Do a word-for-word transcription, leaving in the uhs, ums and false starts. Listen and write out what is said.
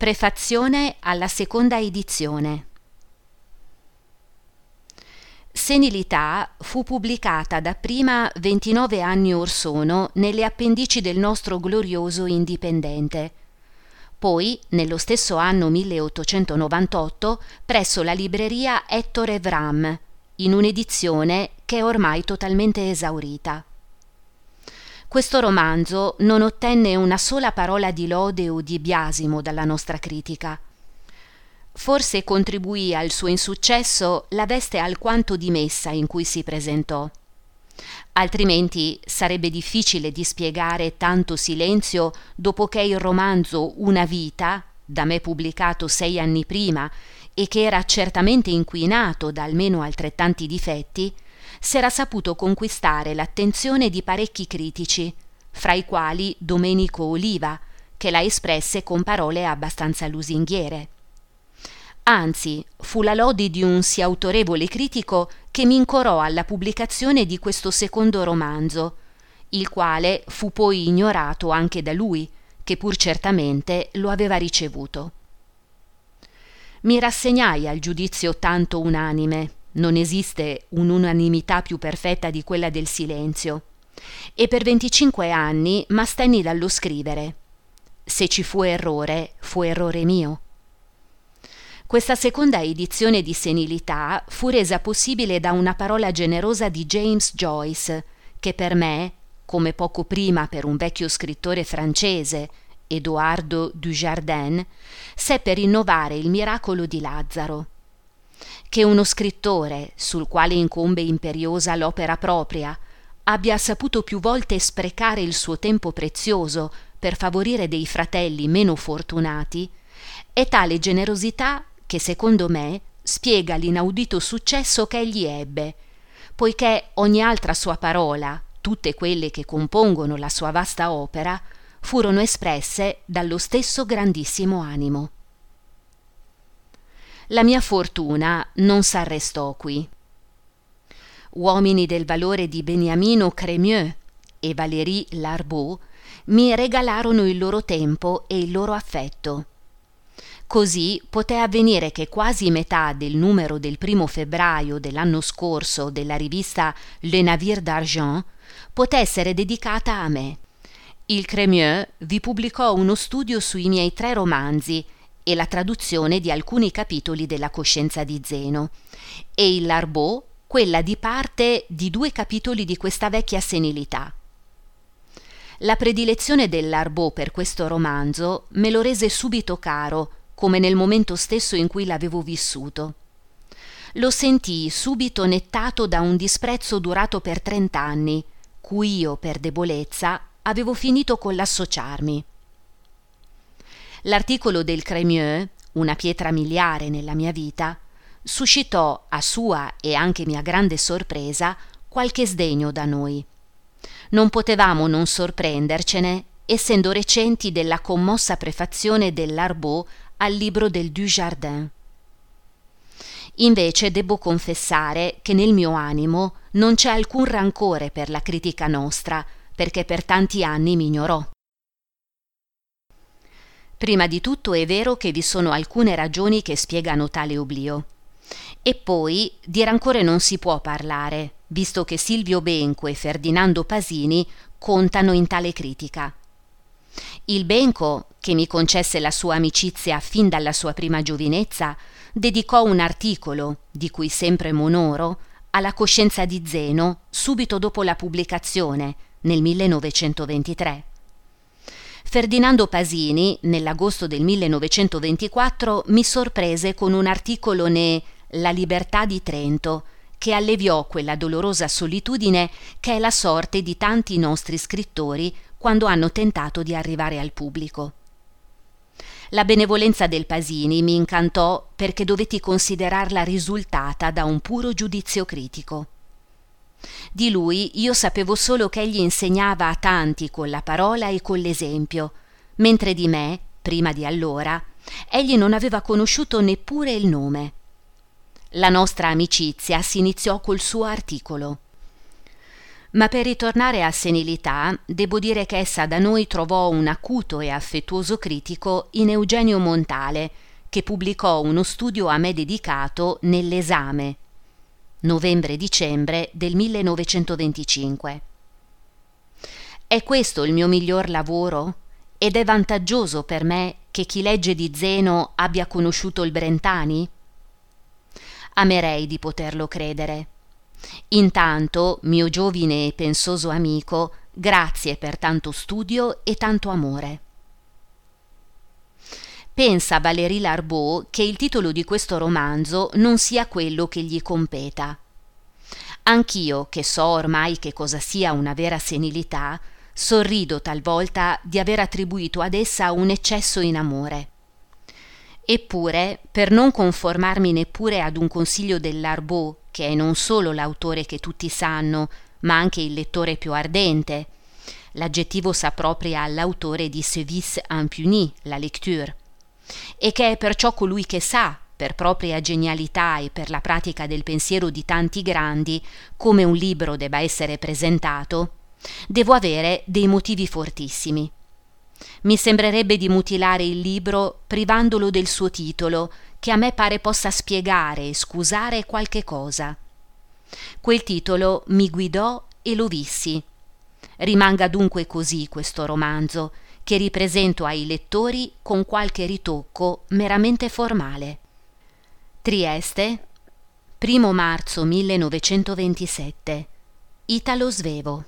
Prefazione alla seconda edizione. Senilità fu pubblicata dapprima ventinove anni or sono nelle appendici del nostro glorioso Indipendente, poi nello stesso anno milleottocentonovantotto presso la libreria Ettore Vram, in un'edizione che è ormai totalmente esaurita. Questo romanzo non ottenne una sola parola di lode o di biasimo dalla nostra critica. Forse contribuì al suo insuccesso la veste alquanto dimessa in cui si presentò. Altrimenti sarebbe difficile di spiegare tanto silenzio dopo che il romanzo Una vita, da me pubblicato sei anni prima e che era certamente inquinato da almeno altrettanti difetti, s'era saputo conquistare l'attenzione di parecchi critici, fra i quali Domenico Oliva, che la espresse con parole abbastanza lusinghiere. Anzi, fu la lode di un sì autorevole critico che mi incorò alla pubblicazione di questo secondo romanzo, il quale fu poi ignorato anche da lui, che pur certamente lo aveva ricevuto. Mi rassegnai al giudizio tanto unanime, non esiste un'unanimità più perfetta di quella del silenzio, e per venticinque anni m'astenni dallo scrivere. Se ci fu errore, fu errore mio. Questa seconda edizione di Senilità fu resa possibile da una parola generosa di James Joyce, che per me, come poco prima per un vecchio scrittore francese, Edoardo Dujardin, seppe rinnovare il miracolo di Lazzaro. Che uno scrittore, sul quale incombe imperiosa l'opera propria, abbia saputo più volte sprecare il suo tempo prezioso per favorire dei fratelli meno fortunati, è tale generosità che secondo me spiega l'inaudito successo che egli ebbe, poiché ogni altra sua parola, tutte quelle che compongono la sua vasta opera, furono espresse dallo stesso grandissimo animo. La mia fortuna non s'arrestò qui. Uomini del valore di Beniamino Crémieux e Valéry Larbaud mi regalarono il loro tempo e il loro affetto. Così poté avvenire che quasi metà del numero del primo febbraio dell'anno scorso della rivista Le Navire d'Argent poté essere dedicata a me. Il Crémieux vi pubblicò uno studio sui miei tre romanzi e la traduzione di alcuni capitoli della Coscienza di Zeno, e il Larbaud quella di parte di due capitoli di questa vecchia senilità. La predilezione del Larbaud per questo romanzo me lo rese subito caro, come nel momento stesso in cui l'avevo vissuto. Lo sentii subito nettato da un disprezzo durato per trent'anni, cui io, per debolezza, avevo finito con l'associarmi. L'articolo del Crémieux, una pietra miliare nella mia vita, suscitò a sua e anche mia grande sorpresa qualche sdegno da noi. Non potevamo non sorprendercene, essendo recenti della commossa prefazione del Larbaud al libro del Dujardin. Invece debbo confessare che nel mio animo non c'è alcun rancore per la critica nostra, perché per tanti anni mi ignorò. Prima di tutto è vero che vi sono alcune ragioni che spiegano tale oblio. E poi di rancore non si può parlare, visto che Silvio Benco e Ferdinando Pasini contano in tale critica. Il Benco, che mi concesse la sua amicizia fin dalla sua prima giovinezza, dedicò un articolo, di cui sempre m'onoro, alla Coscienza di Zeno subito dopo la pubblicazione, nel millenovecentoventitré. Ferdinando Pasini, nell'agosto del millenovecentoventiquattro, mi sorprese con un articolo ne La libertà di Trento, che alleviò quella dolorosa solitudine che è la sorte di tanti nostri scrittori quando hanno tentato di arrivare al pubblico. La benevolenza del Pasini mi incantò perché dovetti considerarla risultata da un puro giudizio critico. Di lui io sapevo solo che egli insegnava a tanti con la parola e con l'esempio, mentre di me, prima di allora, egli non aveva conosciuto neppure il nome. La nostra amicizia si iniziò col suo articolo. Ma per ritornare a Senilità, devo dire che essa da noi trovò un acuto e affettuoso critico in Eugenio Montale, che pubblicò uno studio a me dedicato nell'Esame, novembre-dicembre del millenovecentoventicinque. È questo il mio miglior lavoro? Ed è vantaggioso per me che chi legge di Zeno abbia conosciuto il Brentani? Amerei di poterlo credere. Intanto, mio giovine e pensoso amico, grazie per tanto studio e tanto amore. Pensa Valéry Larbaud che il titolo di questo romanzo non sia quello che gli competa. Anch'io, che so ormai che cosa sia una vera senilità, sorrido talvolta di aver attribuito ad essa un eccesso in amore. Eppure, per non conformarmi neppure ad un consiglio del Larbaud, che è non solo l'autore che tutti sanno, ma anche il lettore più ardente, l'aggettivo s'appropria all'autore di Ce vice impuni, la lecture, e che è perciò colui che sa, per propria genialità e per la pratica del pensiero di tanti grandi, come un libro debba essere presentato, devo avere dei motivi fortissimi. Mi sembrerebbe di mutilare il libro privandolo del suo titolo, che a me pare possa spiegare e scusare qualche cosa. Quel titolo mi guidò e lo vissi. Rimanga dunque così questo romanzo, che ripresento ai lettori con qualche ritocco meramente formale. Trieste, primo marzo millenovecentoventisette. Italo Svevo.